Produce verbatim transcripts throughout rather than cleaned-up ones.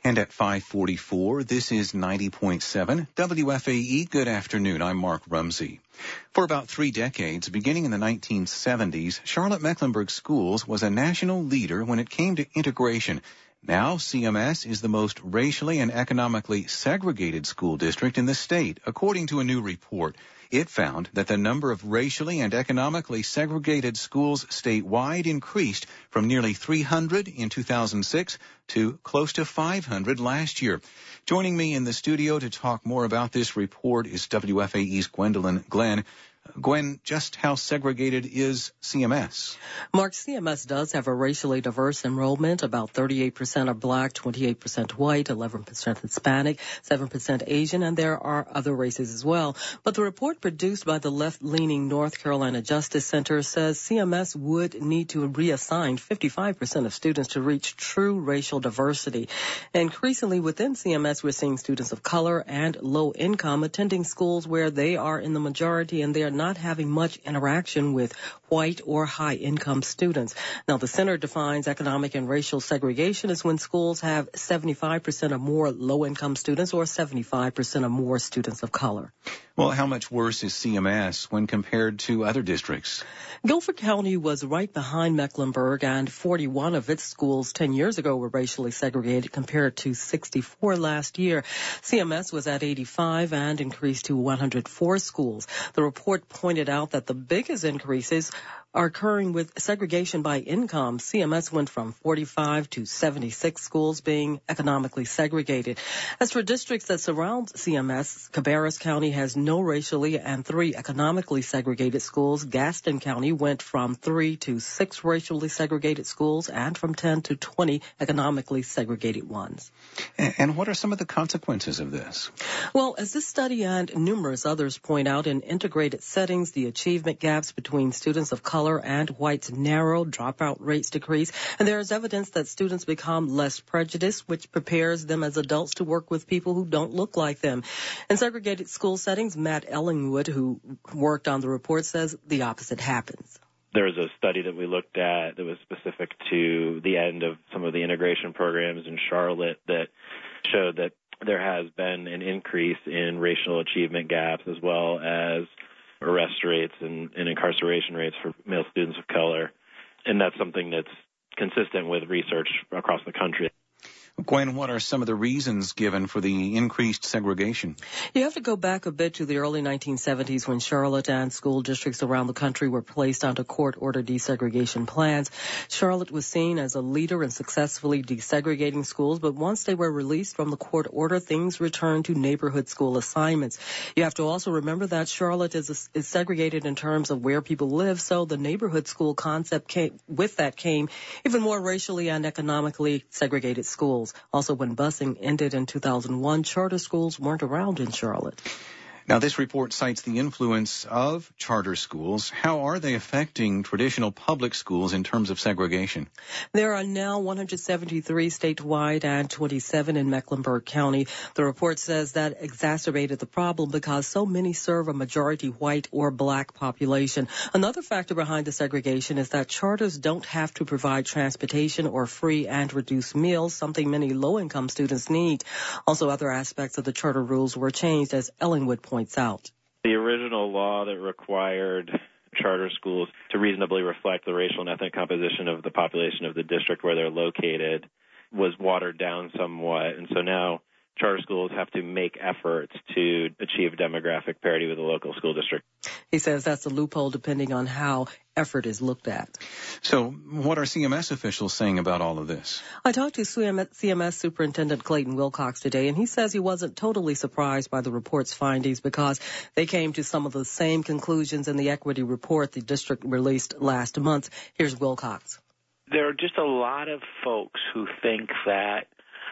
And at five forty-four, this is ninety point seven W F A E. Good afternoon. I'm Mark Rumsey. For about three decades, beginning in the nineteen seventies, Charlotte-Mecklenburg Schools was a national leader when it came to integration. Now, C M S is the most racially and economically segregated school district in the state, according to a new report. It found that the number of racially and economically segregated schools statewide increased from nearly three hundred in two thousand six to close to five hundred last year. Joining me in the studio to talk more about this report is W F A E's Gwendolyn Glenn. Gwen, just how segregated is C M S? Mark, C M S does have a racially diverse enrollment. About thirty-eight percent are black, twenty-eight percent white, eleven percent Hispanic, seven percent Asian, and there are other races as well. But the report produced by the left-leaning North Carolina Justice Center says C M S would need to reassign fifty-five percent of students to reach true racial diversity. Increasingly within C M S, we're seeing students of color and low income attending schools where they are in the majority and they are not having much interaction with white or high-income students. Now, the center defines economic and racial segregation as when schools have seventy-five percent or more low-income students or seventy-five percent or more students of color. Well, how much worse is C M S when compared to other districts? Guilford County was right behind Mecklenburg, and forty-one of its schools ten years ago were racially segregated compared to sixty-four last year. C M S was at eighty-five and increased to one hundred four schools. The report pointed out that the biggest increases are occurring with segregation by income. C M S went from forty-five to seventy-six schools being economically segregated. As for districts that surround C M S, Cabarrus County has no racially and three economically segregated schools. Gaston County went from three to six racially segregated schools and from ten to twenty economically segregated ones. And what are some of the consequences of this? Well, as this study and numerous others point out, in integrated settings, the achievement gaps between students of color and whites narrow, dropout rates decrease, and there is evidence that students become less prejudiced, which prepares them as adults to work with people who don't look like them. In segregated school settings, Matt Ellingwood, who worked on the report, says the opposite happens. There was a study that we looked at that was specific to the end of some of the integration programs in Charlotte that showed that there has been an increase in racial achievement gaps as well as arrest rates and, and incarceration rates for male students of color. And that's something that's consistent with research across the country. Gwen, what are some of the reasons given for the increased segregation? You have to go back a bit to the early nineteen seventies when Charlotte and school districts around the country were placed onto court-ordered desegregation plans. Charlotte was seen as a leader in successfully desegregating schools, but once they were released from the court order, things returned to neighborhood school assignments. You have to also remember that Charlotte is, is segregated in terms of where people live, so the neighborhood school concept came, with that came even more racially and economically segregated schools. Also, when busing ended in two thousand one, charter schools weren't around in Charlotte. Now, this report cites the influence of charter schools. How are they affecting traditional public schools in terms of segregation? There are now one hundred seventy-three statewide and twenty-seven in Mecklenburg County. The report says that exacerbated the problem because so many serve a majority white or black population. Another factor behind the segregation is that charters don't have to provide transportation or free and reduced meals, something many low-income students need. Also, other aspects of the charter rules were changed, as Ellingwood points out. The original law that required charter schools to reasonably reflect the racial and ethnic composition of the population of the district where they're located was watered down somewhat, and so now charter schools have to make efforts to achieve demographic parity with the local school district. He says that's a loophole depending on how effort is looked at. So what are C M S officials saying about all of this? I talked to C M S Superintendent Clayton Wilcox today, and he says he wasn't totally surprised by the report's findings because they came to some of the same conclusions in the equity report the district released last month. Here's Wilcox. There are just a lot of folks who think that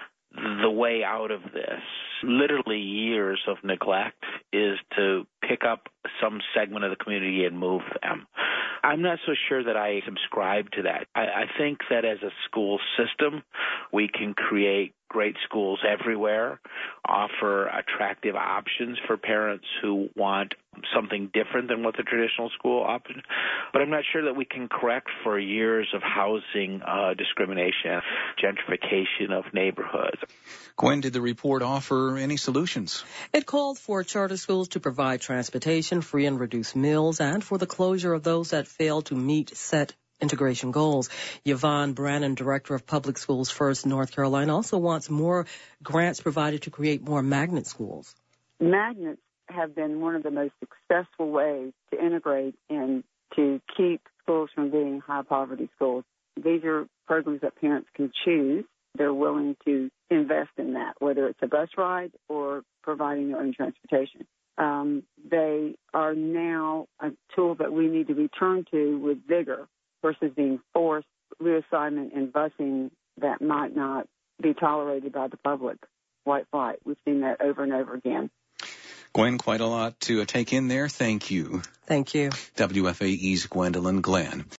the way out of this, literally years of neglect, is to pick up some segment of the community and move them. I'm not so sure that I subscribe to that. I, I think that as a school system, we can create great schools everywhere, offer attractive options for parents who want something different than what the traditional school option. But I'm not sure that we can correct for years of housing uh, discrimination, gentrification of neighborhoods. Gwen, did the report offer any solutions? It called for charter schools to provide transportation, free and reduced meals, and for the closure of those that fail to meet set integration goals. Yvonne Brannon, Director of Public Schools First North Carolina, also wants more grants provided to create more magnet schools. Magnets have been one of the most successful ways to integrate and to keep schools from being high-poverty schools. These are programs that parents can choose. They're willing to invest in that, whether it's a bus ride or providing their own transportation. Um, they are now a tool that we need to return to with vigor versus being forced reassignment and busing that might not be tolerated by the public. White flight. We've seen that over and over again. Gwen, quite a lot to take in there. Thank you. Thank you. W F A E's Gwendolyn Glenn.